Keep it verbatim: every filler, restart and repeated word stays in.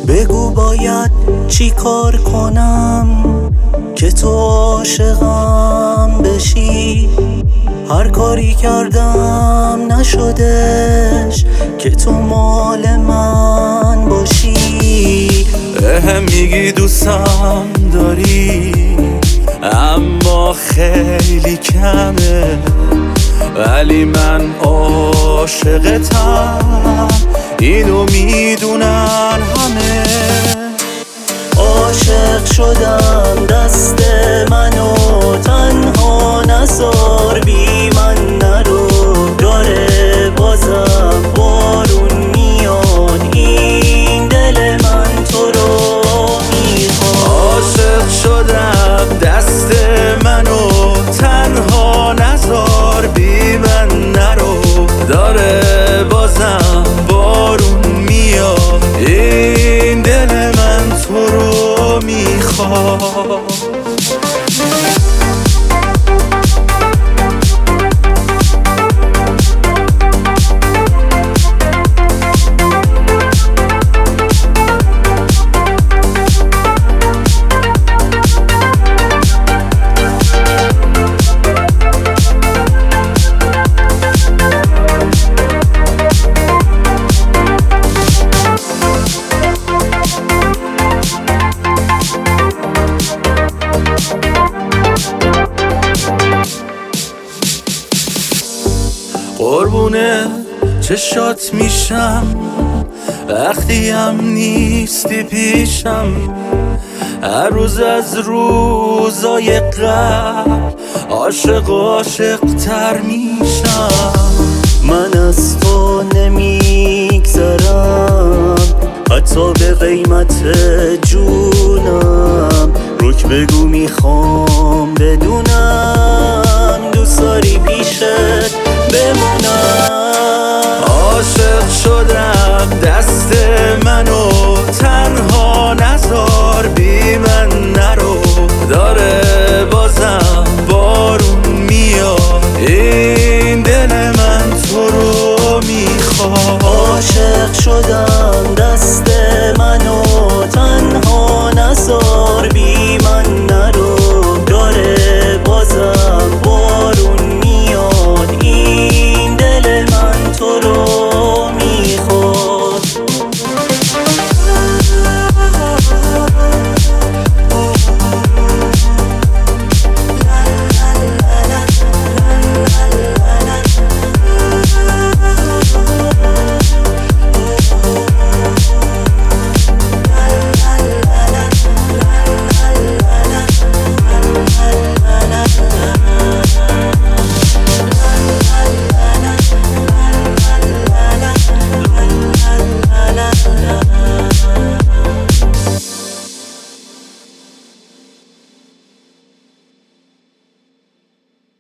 بگو باید چی کار کنم که تو عاشقم بشی. هر کاری کردم نشدش که تو مال من باشی. اهم میگی دوستم داری اما خیلی کمه، ولی من عاشقتم اینو میدونن همه. عاشق شدم دست منو تنها نذار، بی من نرو داره بازم بارون میاد، این دل من تو رو میخواد. عاشق شدم دست منو تنها نذار، بی من نرو داره بازم بارون میاد، این دل من تو رو میخواد. قربونه چشات میشم وقتی هم نیستی پیشم، هر روز از روزای قبل عاشق عاشق تر میشم. من از تو نمیگذرم حتی به قیمت جونم، روک بگو میخوام بدونم دوست داری پیشت بمونم. عاشق شدم دست منو تنها نذار، بی من نرو داره بازم بارون میاد، این دل من تو رو میخواد. عاشق شدم دست منو تنها نذار،